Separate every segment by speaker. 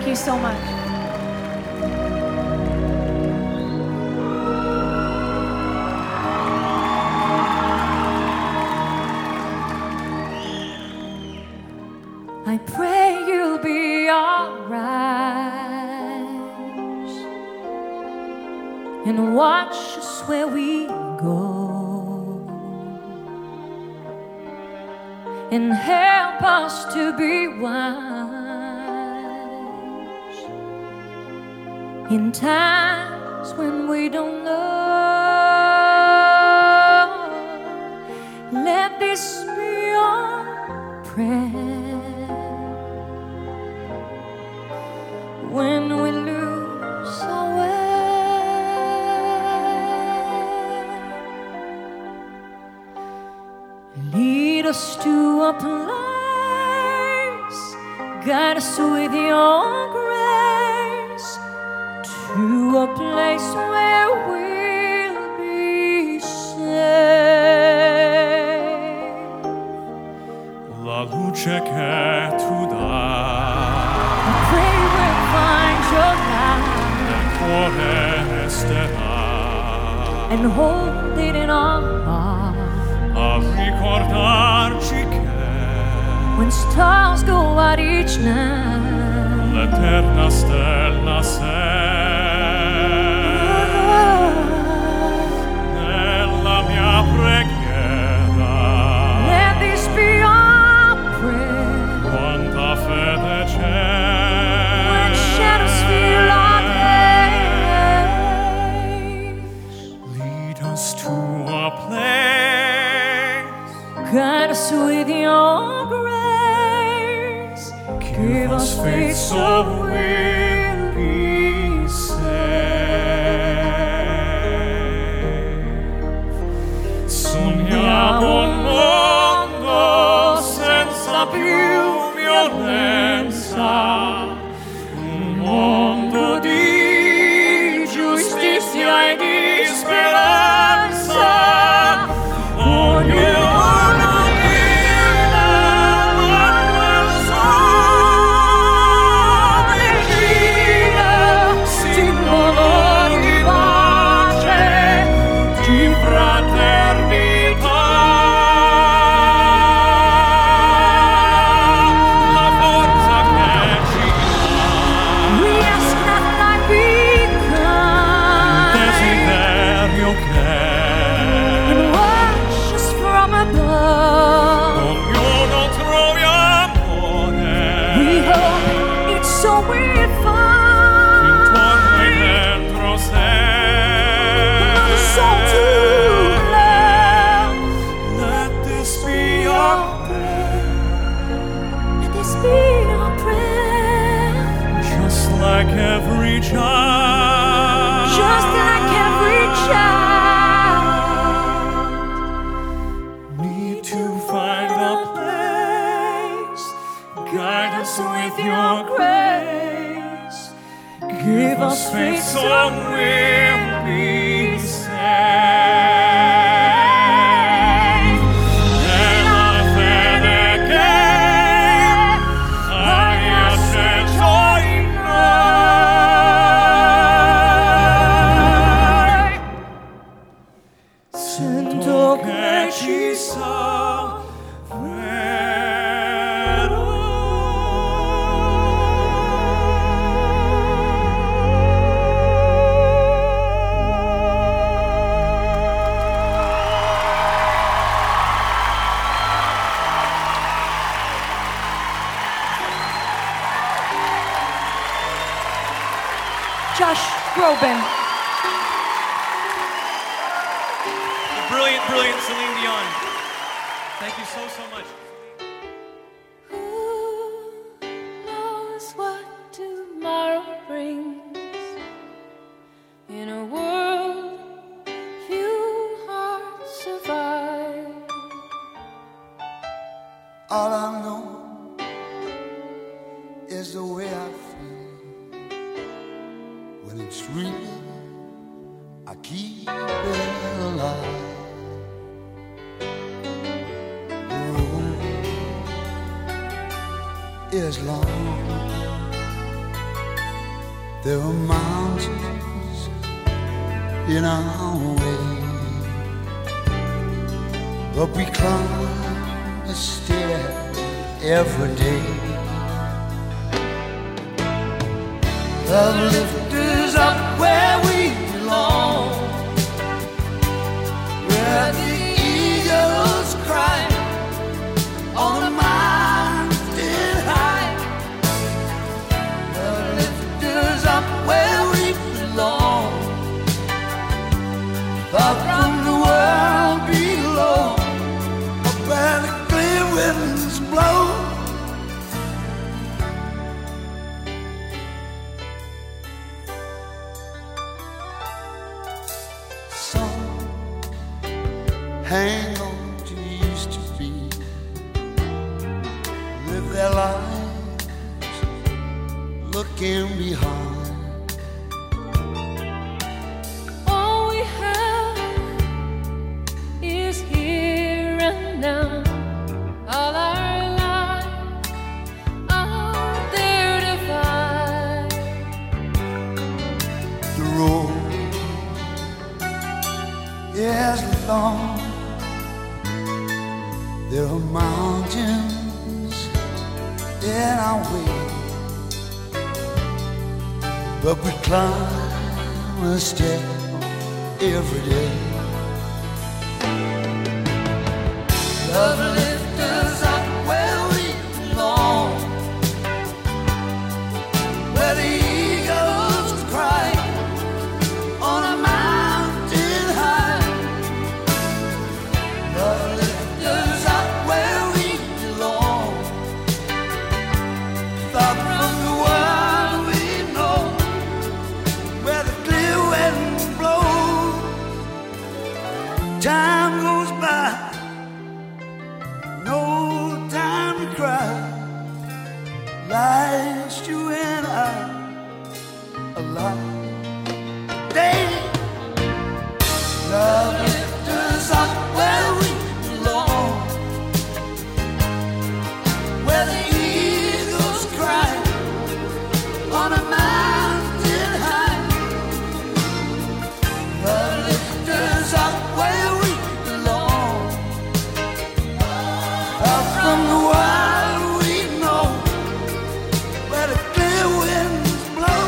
Speaker 1: Thank you so much. I pray you'll be alright and watch us where we go and help us to be wise in times when we don't know. Let this be our prayer. When we lose our way, lead us to a place, guide us with your grace, to a place where we'll be safe.
Speaker 2: La luce che tu dai,
Speaker 1: Find your light
Speaker 2: nel cuore resterà,
Speaker 1: and hold it in our heart.
Speaker 2: a ricordarci che
Speaker 1: When stars go out each night,
Speaker 2: l'eterna stella sei. Nella mia preghiera,
Speaker 1: let this be our prayer.
Speaker 2: quanta fede c'è.
Speaker 1: Guide us with your grace. Give us faith so we'll be safe.
Speaker 2: Sogniamo un mondo senza più violenza, un mondo di giustizia e di speranza. Ognuno vive nel sole gira, simbolo di pace, di fraternità. La forza che ci dà,
Speaker 1: We ask not like we come,
Speaker 2: desiderio che
Speaker 1: and wash us from above.
Speaker 2: ognuno trovi amore.
Speaker 1: We hope it's so we'll
Speaker 2: Intorno e
Speaker 1: find
Speaker 2: dentro sé.
Speaker 1: another soul to love.
Speaker 2: Let this be your prayer,
Speaker 1: Let this be our prayer.
Speaker 2: just like every child.
Speaker 1: Just like every child,
Speaker 2: Need to find a place, guide us with your grace. Give us faith so we'll be safe. Nella fede che hai asceso in noi, sento che ci
Speaker 1: Josh Groban.
Speaker 2: Brilliant, brilliant Celine Dion. Thank you so, so much.
Speaker 1: Who knows what tomorrow brings? In a world few hearts survive.
Speaker 3: All I know is the way I feel when it's real. I keep it alive. The road is long There are mountains in our way, but we climb a stair every day. Love lifts us up where we belong, where the eagles cry on the mountain high. Love lifts us up where we belong, far from the world below, up where the clear winds blow. Hang on to used to be, live their lives looking behind.
Speaker 1: All we have is here and now. All our lives out there to find.
Speaker 3: The road is long. There are mountains in our way, but we climb a step every day. Love lifts us up where we belong, where the eagles cry on a mountain high. Love lifts us up where we belong, far from the world we know, where the clear winds blow. Time goes by, no time to cry. Life's you and I alive. Day, love lifts us up where we belong, where the eagles cry on a mountain high. Love lifts us up where we belong, far from the world we know, where the clear winds blow.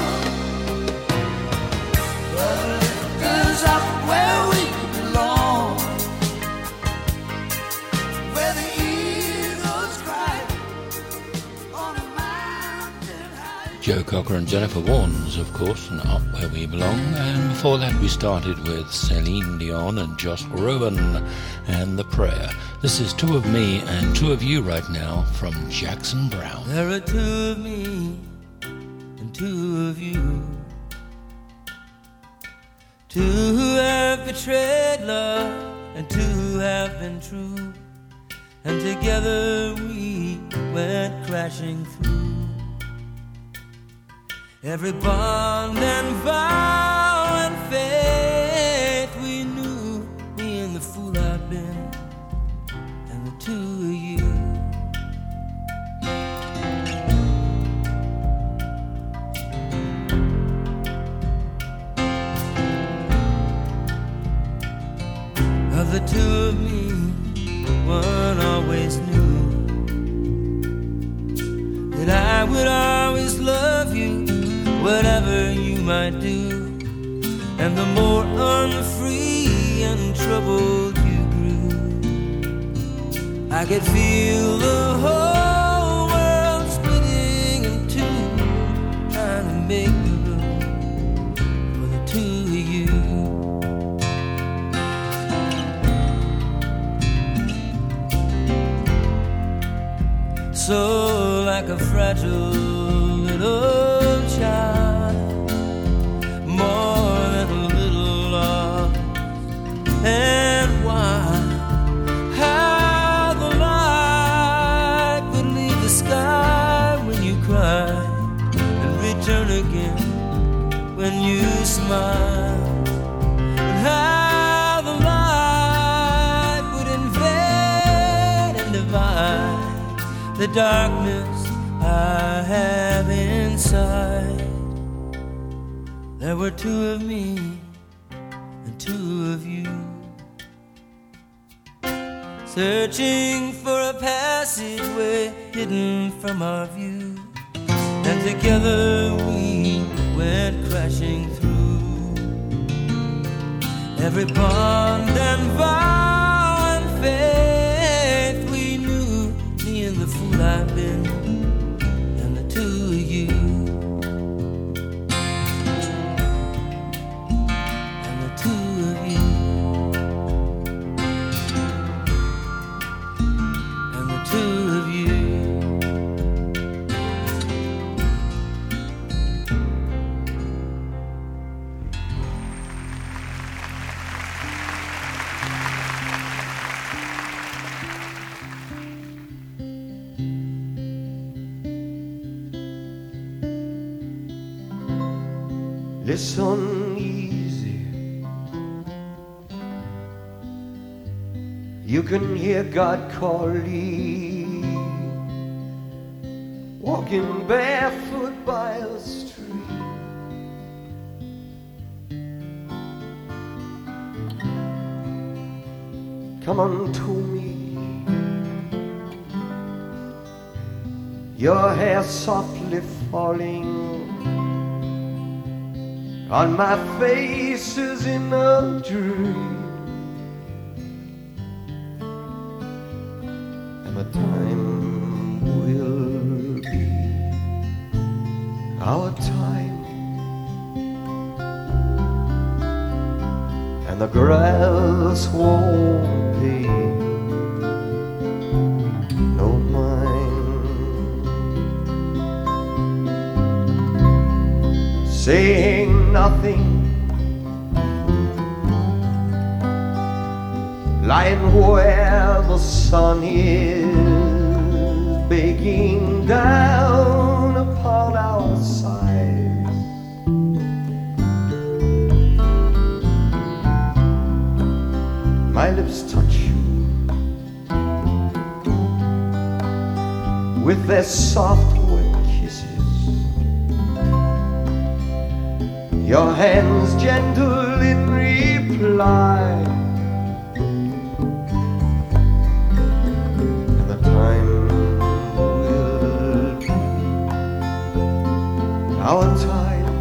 Speaker 3: Love lifts us up where we belong, where the eagles cry on a mountain high.
Speaker 4: Joe Cocker and Jennifer Warnes, of course, and Up Where We Belong. And before that we started with Celine Dion and Josh Groban and The Prayer. This is Two of Me and Two of You right now from Jackson Browne.
Speaker 5: There are two of me and two of you, two who have betrayed love and two who have been true, and together we went crashing through every bond and vow and faith we knew, me and the fool I've been and the two of you. Of the two of me, one always knew that I would always love you, whatever you might do. And the more unfree and troubled you grew, I could feel the whole world splitting in two, trying to make the room for the two of you. So like a fragile little child, more than a little lost and wild, how the light would leave the sky when you cry and return again when you smile, and how the light would invade and divide the darkness I have inside. There were two of me and two of you, searching for a passageway hidden from our view, and together we went crashing through every bond and vow and faith we knew, me and the fool I've been, and the two of you.
Speaker 6: Listen easy, you can hear God calling, walking barefoot by the street. Come unto me, your hair softly falling on my face is in a dream, and the time will be our time, and the grass won't be no mine, saying nothing, lying where the sun is baking down upon our sides. My lips touch you with their soft wet kisses, your hands gentle in reply, and the time will be our time,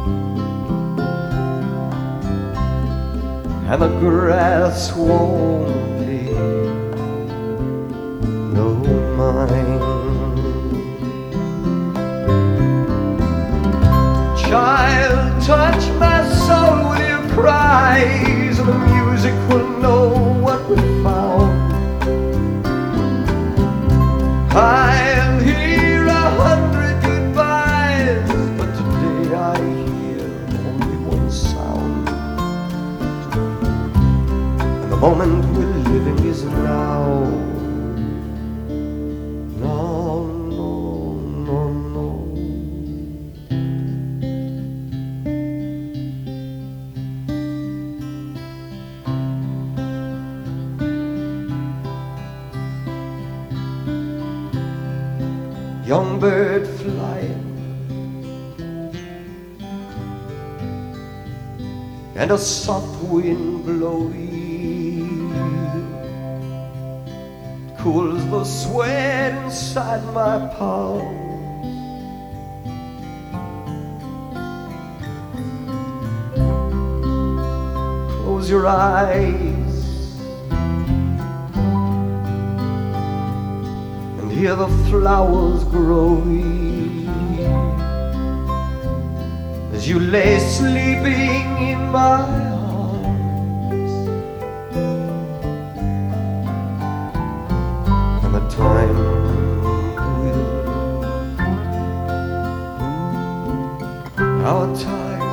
Speaker 6: and the grass won't be no mine. Child, touch my soul with your cries, and the music will know what we found. I'll hear 100 goodbyes, but today I hear only one sound, and the moment we're living is now. Young bird flying, and a soft wind blowing cools the sweat inside my palms. Close your eyes, hear the flowers growing as you lay sleeping in my arms, and the time will be our time,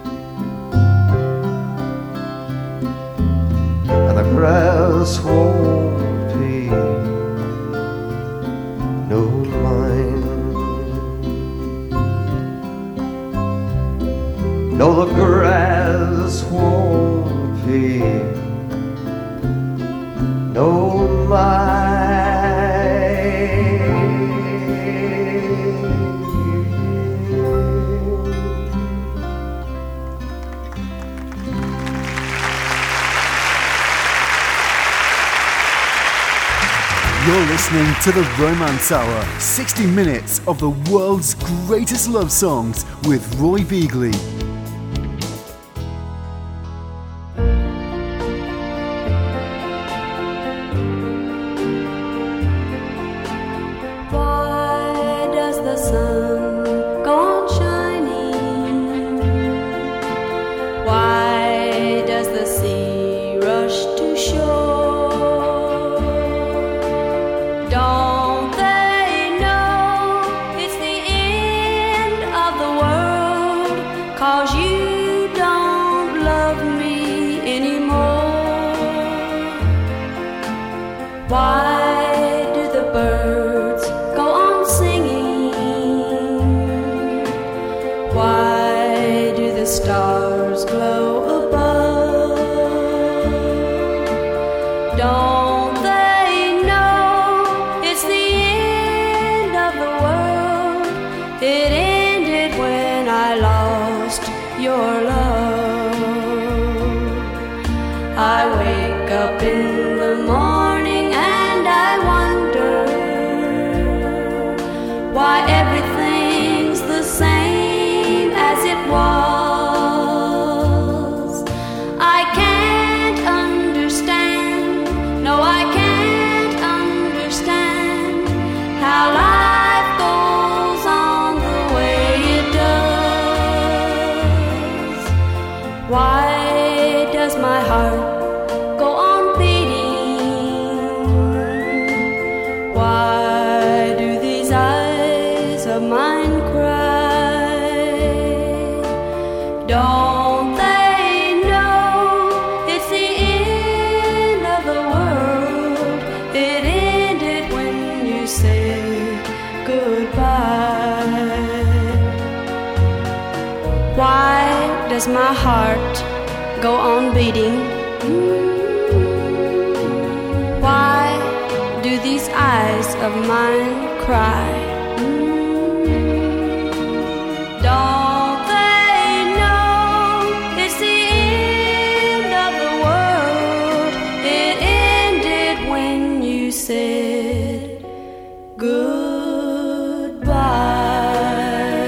Speaker 6: and the grass won't be no mine. No, the grass won't be no mine.
Speaker 7: You're listening to The Romance Hour, 60 minutes of the world's greatest love songs with Roy Beagley.
Speaker 8: Why does the sun go on shining? Why does the sea rush to shore? Don't they know it's the end of the world? 'Cause you don't love me anymore. Why do the birds go on singing? Why do the stars glow above? Don't they know it's the end of the world? It ended when I lost your love. I wake up in the morning and I wonder why everything's the same as it was. I can't understand, no I can't understand how life goes on the way it does. Why does my heart go on beating? Why do these eyes of mine cry? Don't they know it's the end of the world? It ended when you said goodbye. Why does my heart go on beating? Why do these eyes of mine cry? Don't they know it's the end of the world? It ended when you said goodbye.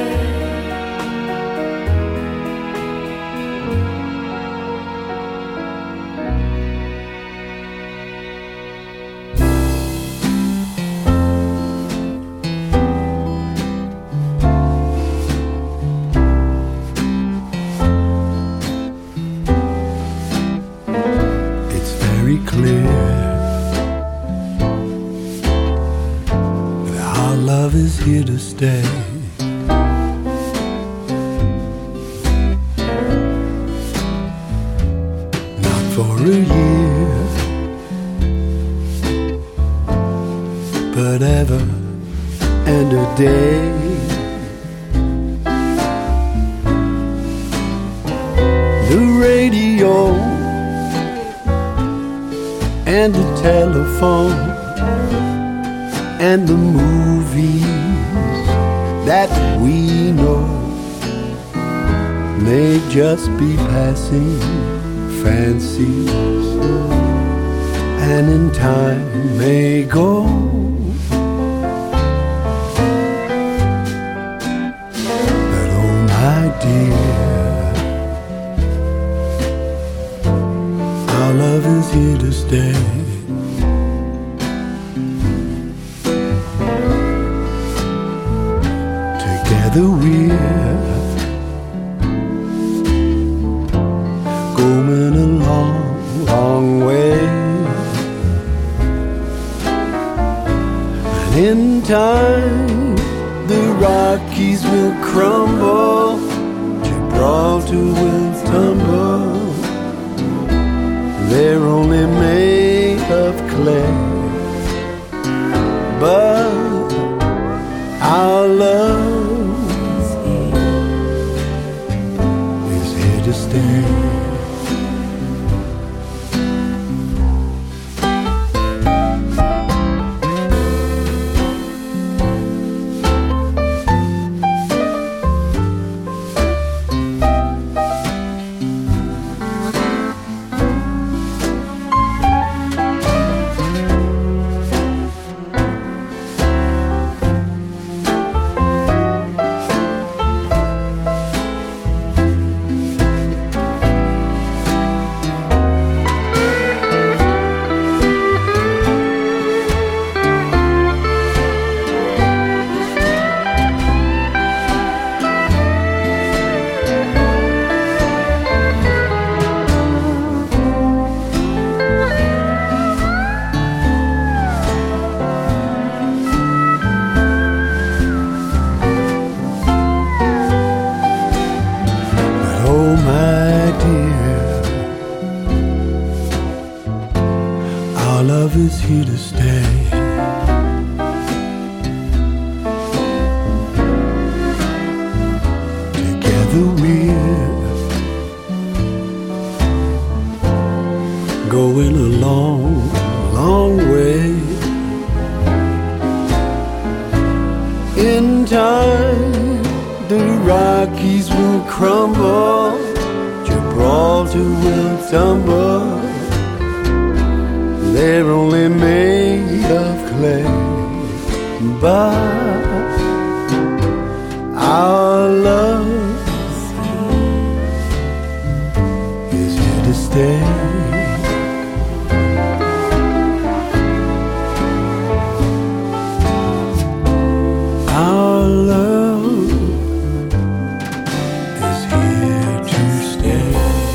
Speaker 3: It's very clear that our love is here to stay. Not for a year, but ever and a day. The radio and the telephone and the movies that we know may just be passing fancies, and in time may go. But oh my dear, our love is here to stay. Together we're going a long, long way. And in time the Rockies will crumble, Gibraltar will tumble. They're only made of clay, but our love is here to stay. is here to stay. Together we're going a long, long way. In time, the Rockies will crumble, Gibraltar will tumble. They're only made of clay, but our love is here to stay. Our love is here to stay.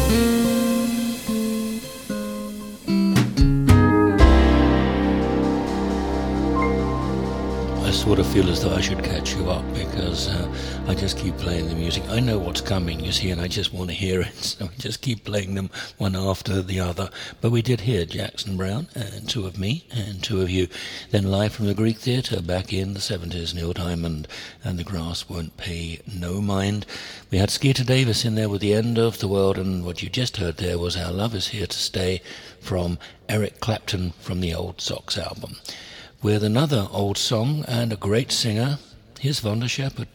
Speaker 4: I sort of feel as though I should catch you up because I just keep playing the music. I know what's coming, you see, and I just want to hear it, so I just keep playing them one after the other. But we did hear Jackson Browne and Two of Me and Two of You. Then live from the Greek Theatre back in the 70s, Neil Diamond and The Grass Won't Pay No Mind. We had Skeeter Davis in there with The End of the World, and what you just heard there was Our Love Is Here to Stay from Eric Clapton from the Old Socks album. With another old song and a great singer, here's Vonda Shepard.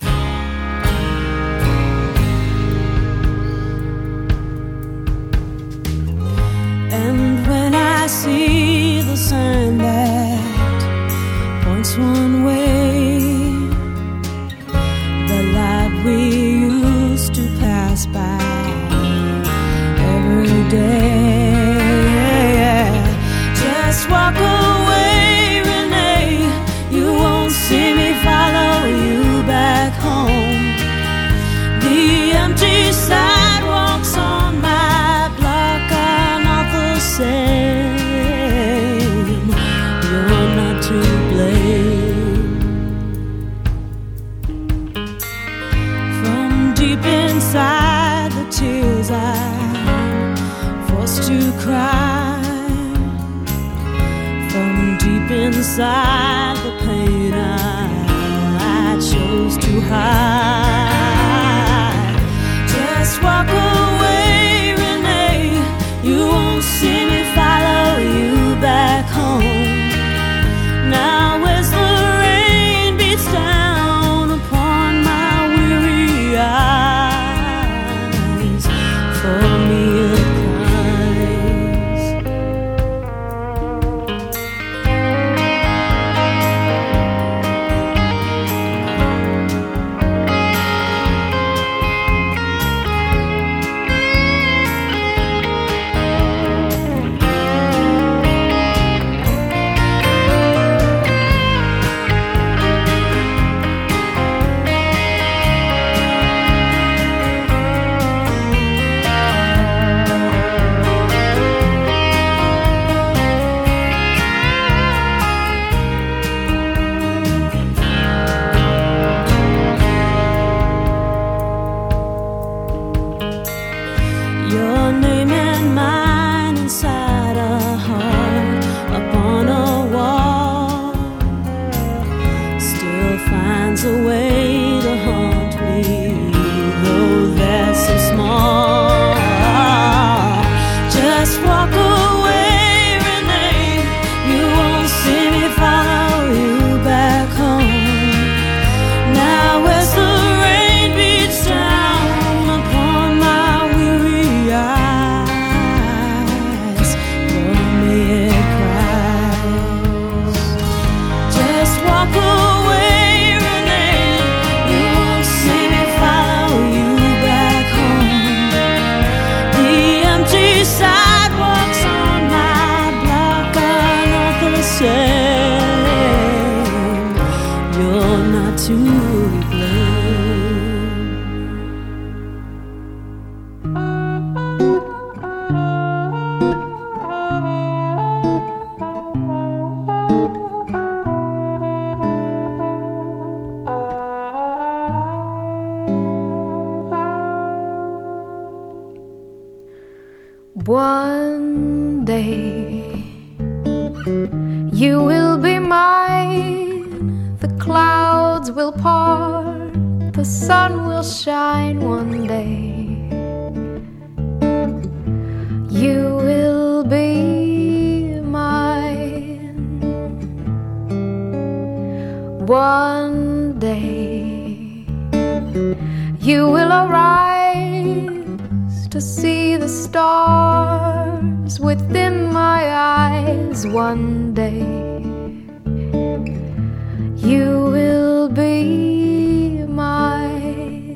Speaker 8: And when I see the sign that points one way, the light we used to pass by every day, just walk away, Renee. You won't see me follow you back home. The empty sidewalks on my block are not the same. You're not to blame. From deep inside the tears I'm forced to cry, from deep inside the pain I chose to hide. Just walk away, Renee. You won't see me follow you back home. Now as the rain beats down upon my weary eyes, for me it cries. Your name and mine inside a heart upon a wall still finds a way to haunt me, though that's so small. Just walk away, Renee. You won't see me follow you back home. Now as the rain beats down upon my weary eyes, for me it cries. Just walk away, Renee. You won't see me follow you back home. The empty sidewalks on my block are not the same. You're not to blame.
Speaker 1: One day You will be mine, the clouds will part, the sun will shine one day. You will be mine one day. You will arise to see the stars within my eyes one day. You will be mine.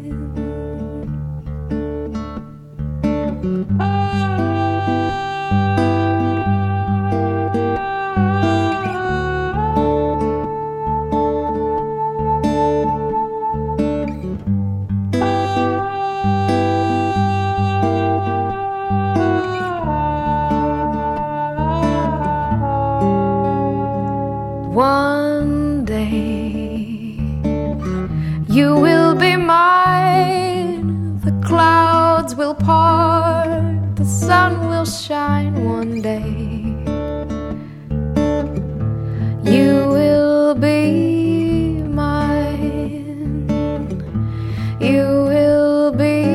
Speaker 1: One day you will be mine, the clouds will part, the sun will shine one day. You will be mine. You will be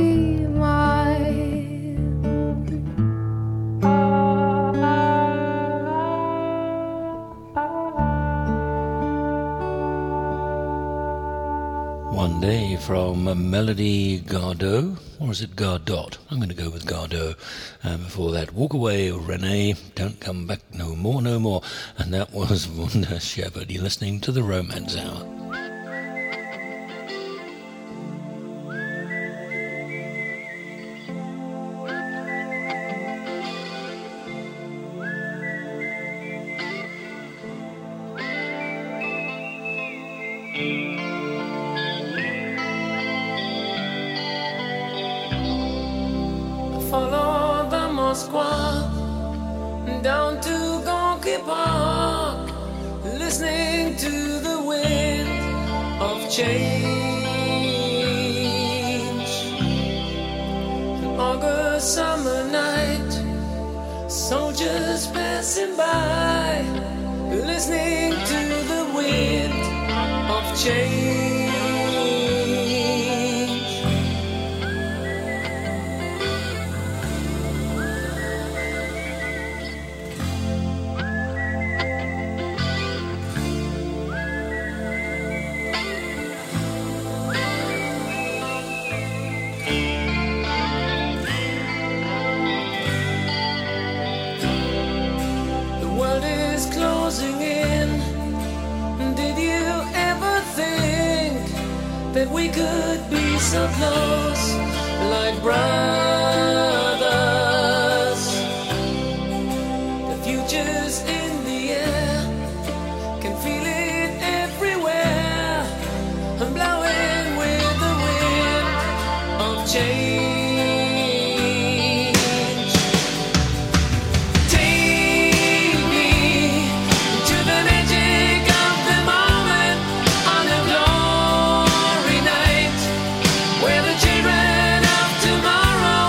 Speaker 4: One Day from Melody Gardot, or is it Gardot? I'm going to go with Gardot. Before that, Walk Away, Renee, Don't Come Back No More, No More. And that was Wanda Shepherd. You're listening to The Romance Hour.
Speaker 5: Follow the Moskva down to Gorky Park, listening to the wind of change. An August summer night, soldiers passing by, listening to the wind of change. Closing in. Did you ever think that we could be so close, like brothers? The future's in the air, can feel it everywhere. I'm blowing with the wind of change.
Speaker 9: Children of tomorrow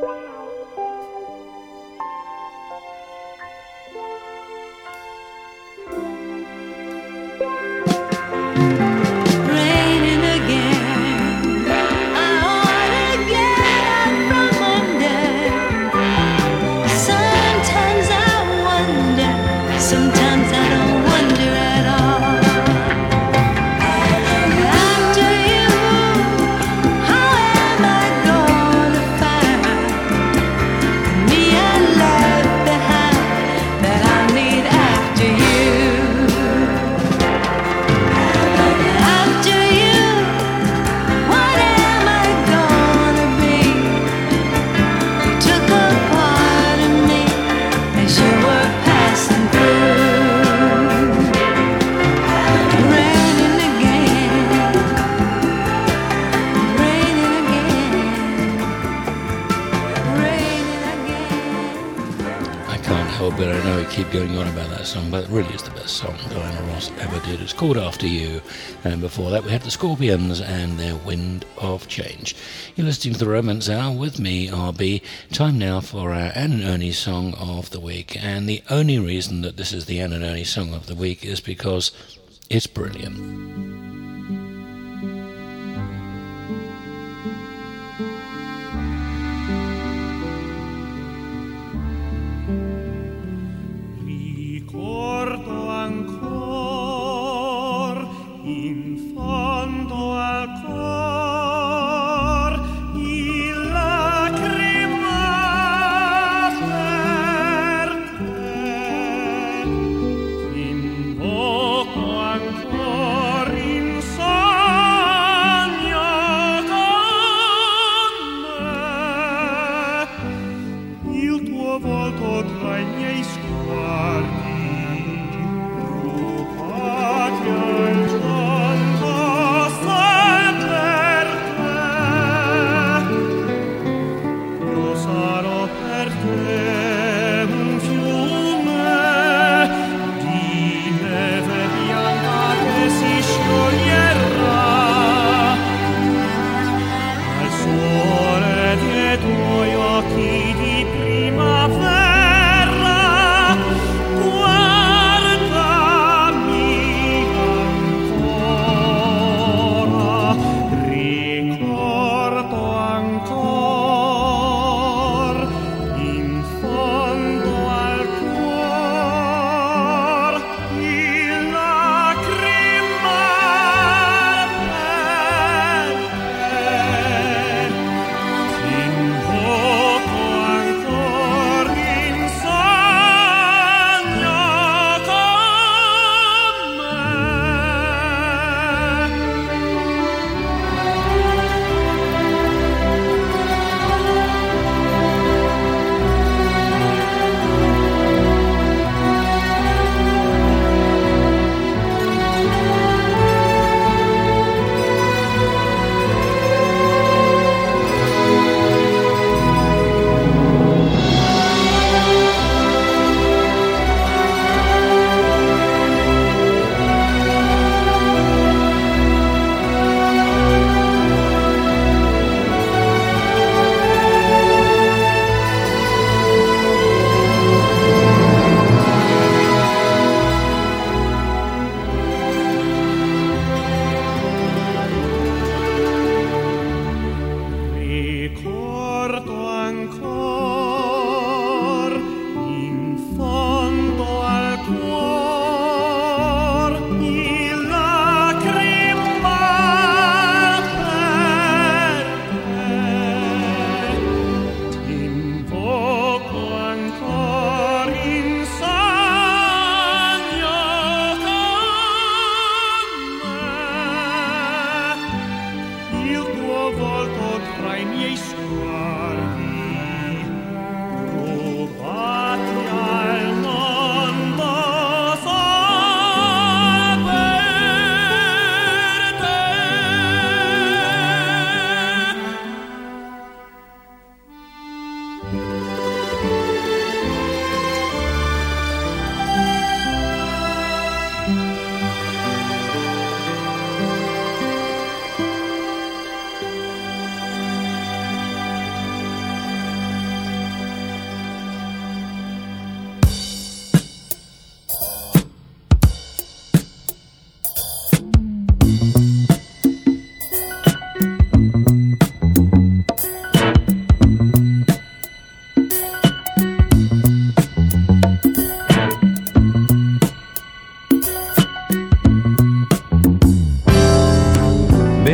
Speaker 4: But I know we keep going on about that song, but it really is the best song Diana Ross ever did. It's called After You, and before that we had the Scorpions and their Wind of Change. You're listening to the Romance Hour with me, RB. Time now for our Ann and Ernie song of the week, and the only reason that this is the Ann and Ernie song of the week is because it's brilliant.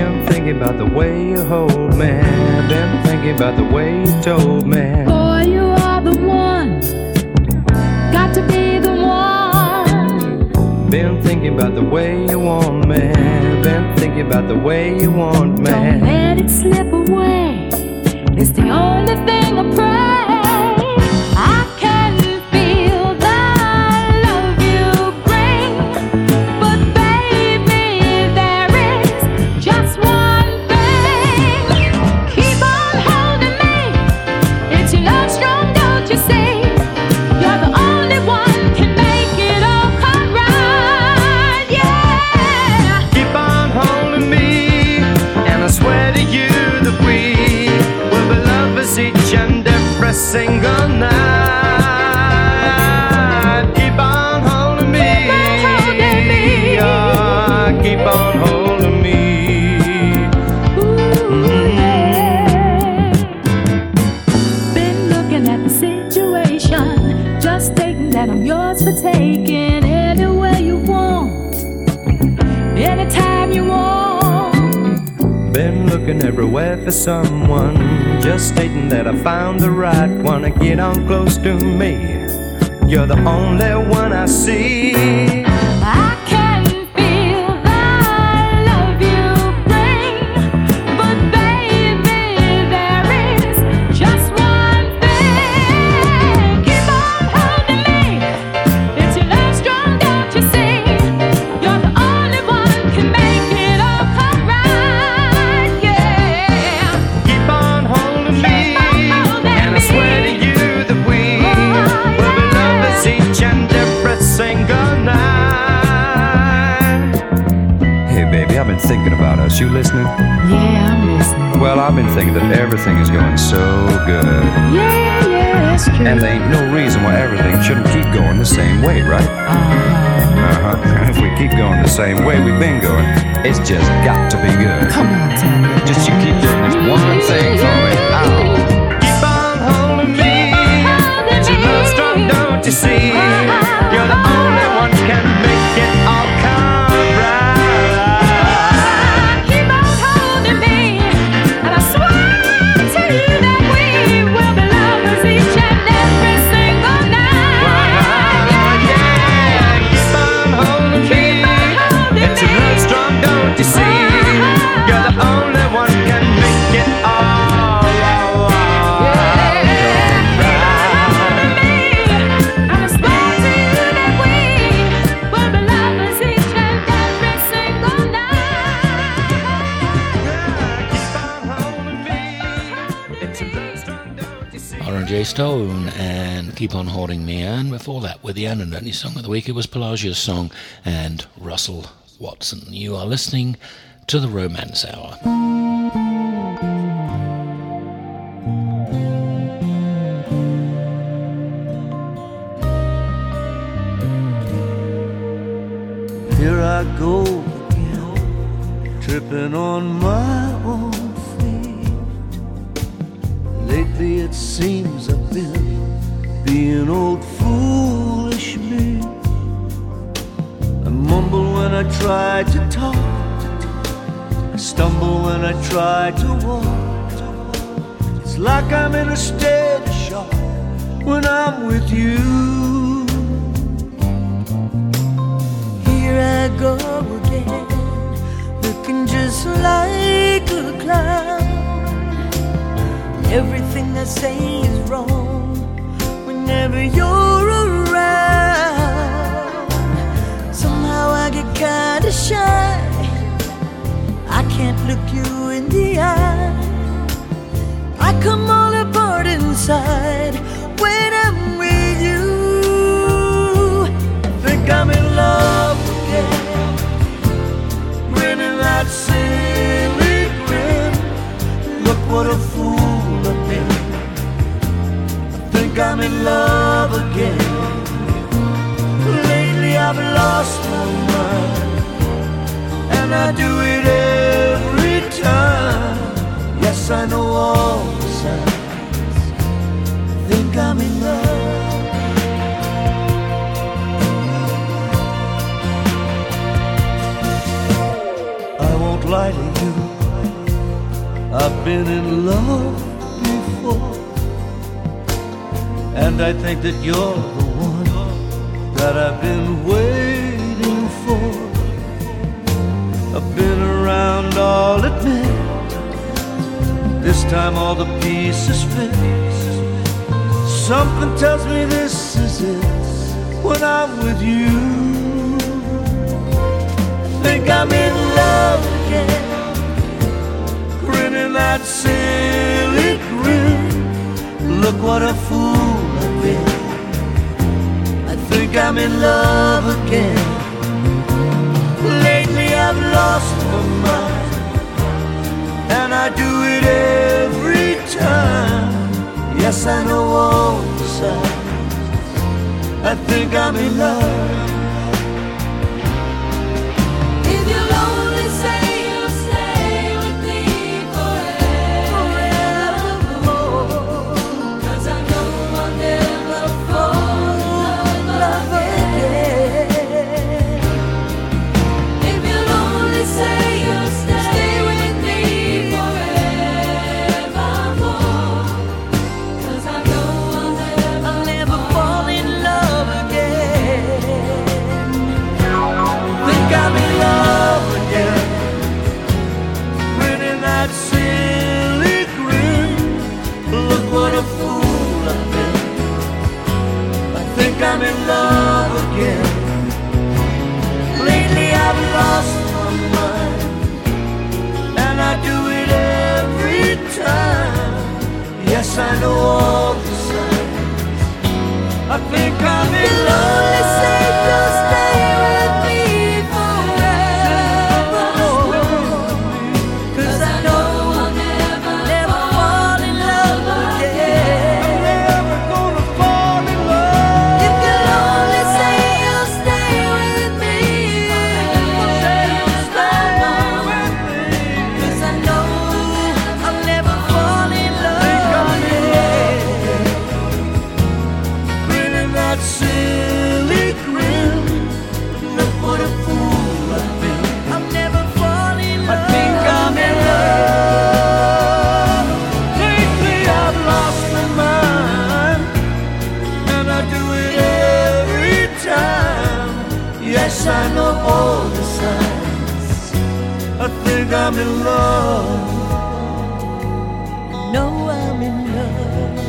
Speaker 5: Been thinking about the way you hold me. Been thinking about the way you told me.
Speaker 8: Boy, you are the one. Got to be the one.
Speaker 5: Been thinking about the way you want me. Been thinking about the way you want me.
Speaker 8: Don't let it slip away. It's the only thing I pray. I can feel the love you bring, but baby, there is just one thing. Keep on holding me. It's your love strong, don't you see? You're the only one can make it all come right. Yeah.
Speaker 5: Keep on holding me, and I swear to you that we will be lovers each and every single night. Keep on holding me. Yeah, keep on holding me.
Speaker 8: Ooh, yeah. Been looking at the situation, just stating that I'm yours for taking. Anywhere you want, anytime you want.
Speaker 5: Been looking everywhere for someone, just stating that I found the right one. To get on close to me, you're the only one I see.
Speaker 8: I can feel the love you bring, but baby, there is just one thing. Keep on holding me. It's your love strong, don't you see? You're the only one can make it all come right. Yeah.
Speaker 5: Keep on holding me, and I swear to you that we will be lovers each and every single night. Hey baby, I've been thinking about us. You listening?
Speaker 8: Yeah, I'm listening.
Speaker 5: Well, I've been thinking that everything is going so good,
Speaker 8: Yeah, that's true.
Speaker 5: and there ain't no reason why everything shouldn't keep going the same way, right? If we keep going the same way we've been going, it's just got to be good.
Speaker 8: Come on, tell me.
Speaker 5: Just you keep doing this one thing for me. Ow. Keep on holding me. It's your love strong, don't you see? You're the only one can make it all come right.
Speaker 8: Keep on holding me, and I swear to you that we will be lovers each and every single night.
Speaker 5: Yeah, keep on holding me. It's your love strong, don't you see? You're the only one can make it all right.
Speaker 8: And I swear to you that we will be lovers each and every single night.
Speaker 5: Keep on holding me. It's your love strong, don't you see?
Speaker 4: R&J Stone and Keep On Holding Me, and before that with the Anna Nutney Song of the Week, it was Pelagia's Song and Russell Watson. You are listening to the Romance Hour.
Speaker 3: Here I go again, tripping on my own feet. Lately it seems I've been being old foolish me. I mumble when I try to talk, I stumble when I try to walk. It's like I'm in a state of shock when I'm with you.
Speaker 9: Here I go again, looking just like a clown. Everything I say is wrong whenever you're around. Somehow I get kinda shy, I can't look you in the eye. I come all apart inside when I'm with you.
Speaker 3: I think I'm in love again, grinning that silly grin. Look what a fool I've been. I think I'm in love again. Lately I've lost my mind, and I do it every time. Yes, I know all the signs. I think I'm in love. I won't lie to you, I've been in love before, and I think that you're the one that I've been waiting for. I've been around all at night. This time all the pieces fit. Something tells me this is it. When I'm with you, I think I'm in love again. Grinning that silly grin. Look what a fool I've been. I think I'm in love again. Lately I've lost my mind, and I do it every time. Yes, I know all the signs. I think I'm in love.
Speaker 8: If you'll only say you'll stay with me forevermore, 'cause I know I'll never fall in love again. If you'll only say you'll stay with me forevermore, 'cause I know I'll never fall in love again.
Speaker 3: Think I'm in love again. Grinning that silly grin. Look what a fool I've been. I think I'm in love again. Lately I've lost my mind, and I do it every time. Yes, I know all the signs. I think I'm in love.
Speaker 8: Only say you'll stay with me forevermore, 'cause I know I'll never fall in love again.
Speaker 3: I'm never gonna fall in love.
Speaker 8: If you'll only say you'll stay with me forevermore, 'cause I know I'll never fall in love again.
Speaker 3: Grinning that silly grin. Look what a fool I've been.
Speaker 8: I'll never fall in
Speaker 3: I
Speaker 8: love.
Speaker 3: think I'm in love. Lately I've lost my mind, and I do it every time. Yes, I know all the signs. I think I'm in love.
Speaker 9: No, I'm in love.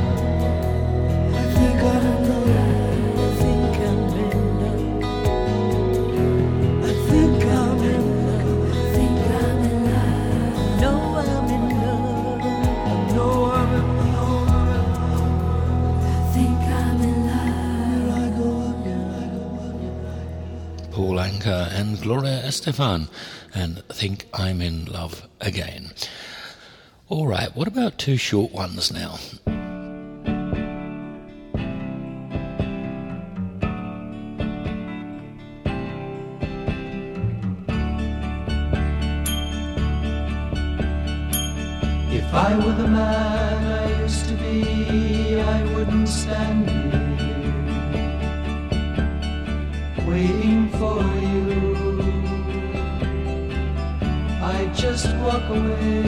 Speaker 3: I think I'm in love.
Speaker 9: I think I'm in love.
Speaker 3: I think I'm in love.
Speaker 8: I think I'm in love.
Speaker 9: No, I'm in love.
Speaker 3: No, I'm in love.
Speaker 8: I think I'm in love.
Speaker 3: Here I go again.
Speaker 4: Paul Anka and Gloria Estefan, and Think I'm in Love Again. All right, what about two short ones now?
Speaker 6: If I were the man I used to be, I wouldn't stand here waiting for you. I'd just walk away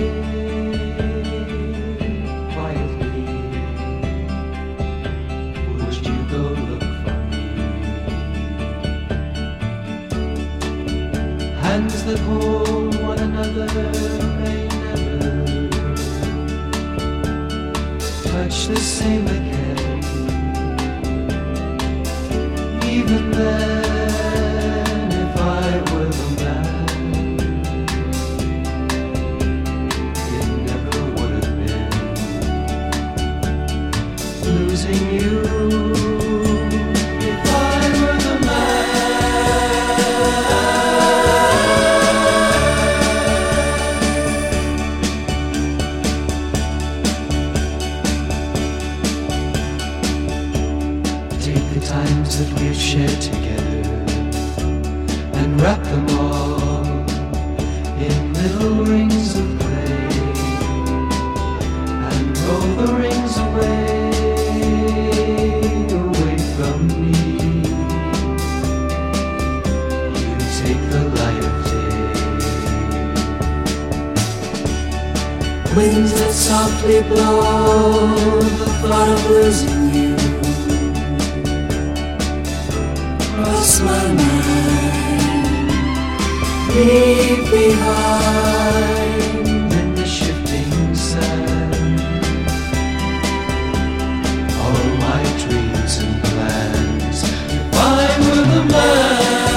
Speaker 6: quietly. Would you go look for me? Hands that hold one another may never touch the same again. Even then, if I were the man, it never would have been. Losing you, if I were the times that we've shared together and wrap them all in little rings of clay and roll the rings away.
Speaker 9: Winds that softly blow, the thought of losing you cross my mind. Leave behind in the shifting sand all my dreams and plans. If I were the man,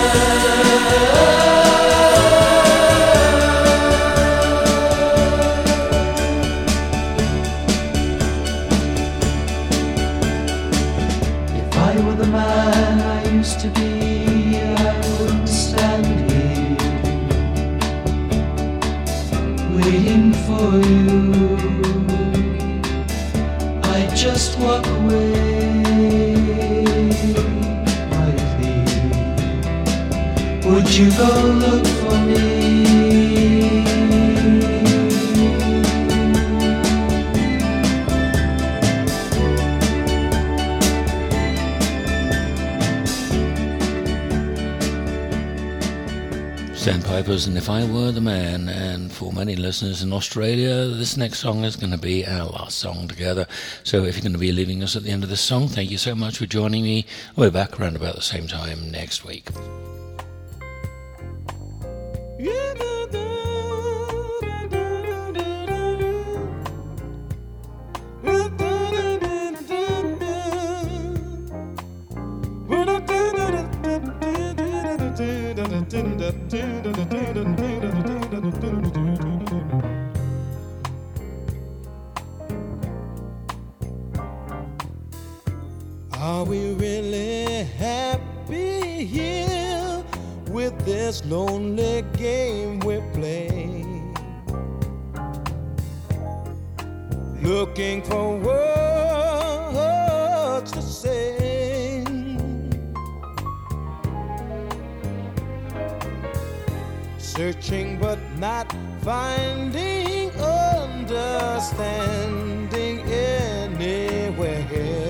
Speaker 9: to be, I wouldn't stand here waiting for you. I'd just walk away quietly. Would you go look for me?
Speaker 4: Sandpipers and If I Were the Man, and for many listeners in Australia, this next song is going to be our last song together. So if you're going to be leaving us at the end of this song, thank you so much for joining me. We'll be back around about the same time next week.
Speaker 10: Are we really happy here with this lonely game we play? Looking for words to say, searching but not finding understanding anywhere.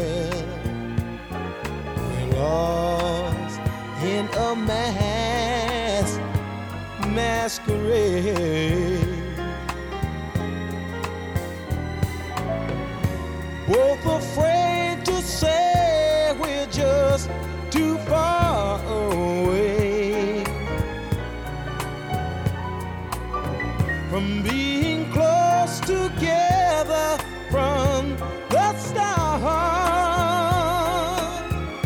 Speaker 10: We're lost in a masquerade, both afraid to say we're just too far away from being close together from the start.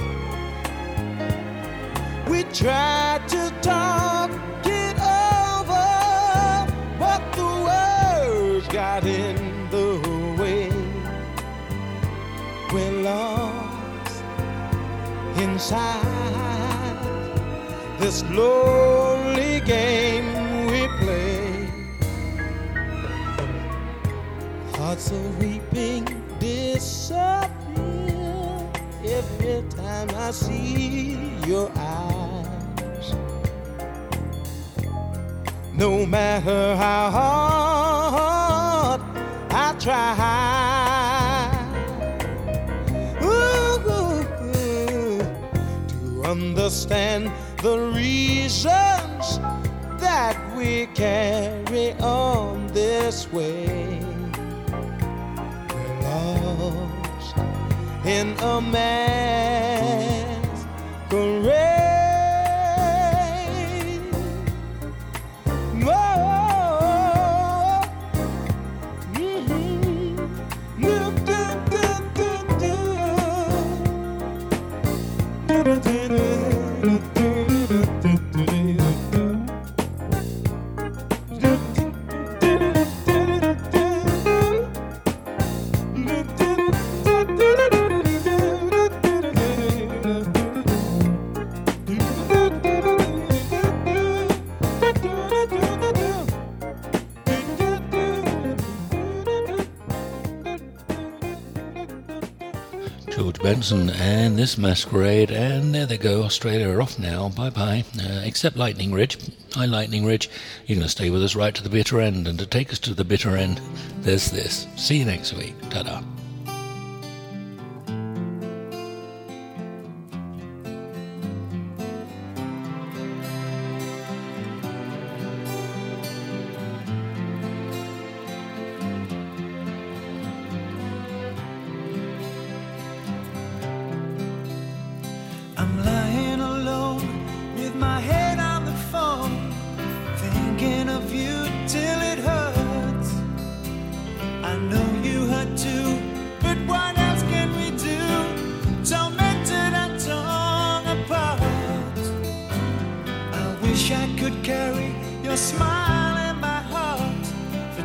Speaker 10: We tried to talk it over, but the words got in the way. We're lost inside this lonely game we play. Hearts are weeping disappear every time I see your eyes. No matter how hard I try to understand the reasons that we carry on this way. We're lost in a masquerade.
Speaker 4: George Benson and this masquerade, and there they go. Australia are off now. Bye bye. Except Lightning Ridge. Hi, Lightning Ridge. You're going to stay with us right to the bitter end, and to take us to the bitter end, there's this. See you next week. Ta-da.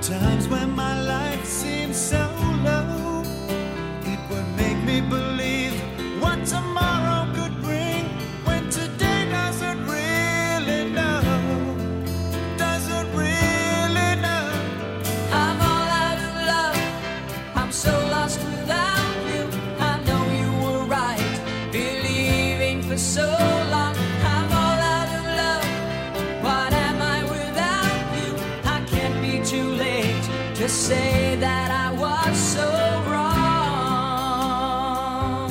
Speaker 10: Times when my life seems so low, it would make me believe what tomorrow could bring, when today doesn't really know, doesn't really know.
Speaker 11: I'm all out of love, I'm so lost without you. I know you were right, believing for so long. I'm all out of love, what am I without you? I can't be too late to say that I was so wrong.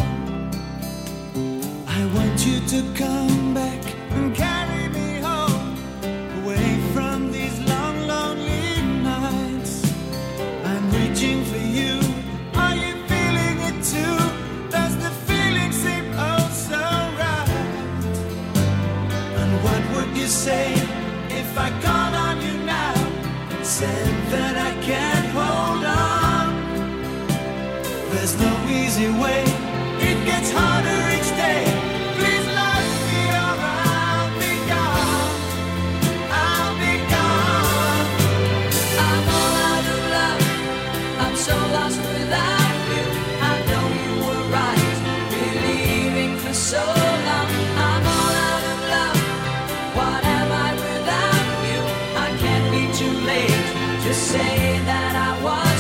Speaker 10: I want you to come back and carry me home, away from these long, lonely nights. I'm reaching for you. Are you feeling it too? Does the feeling seem oh so right? And what would you say if I called on you now, said that I can't hold on? There's no easy way, it gets harder each day. Please love me or I'll be gone, I'll be gone.
Speaker 11: I'm all out of love, I'm so lost without you. I know you were right, believing for so long. I'm all out of love, what am I without you? I can't be too late to say that I was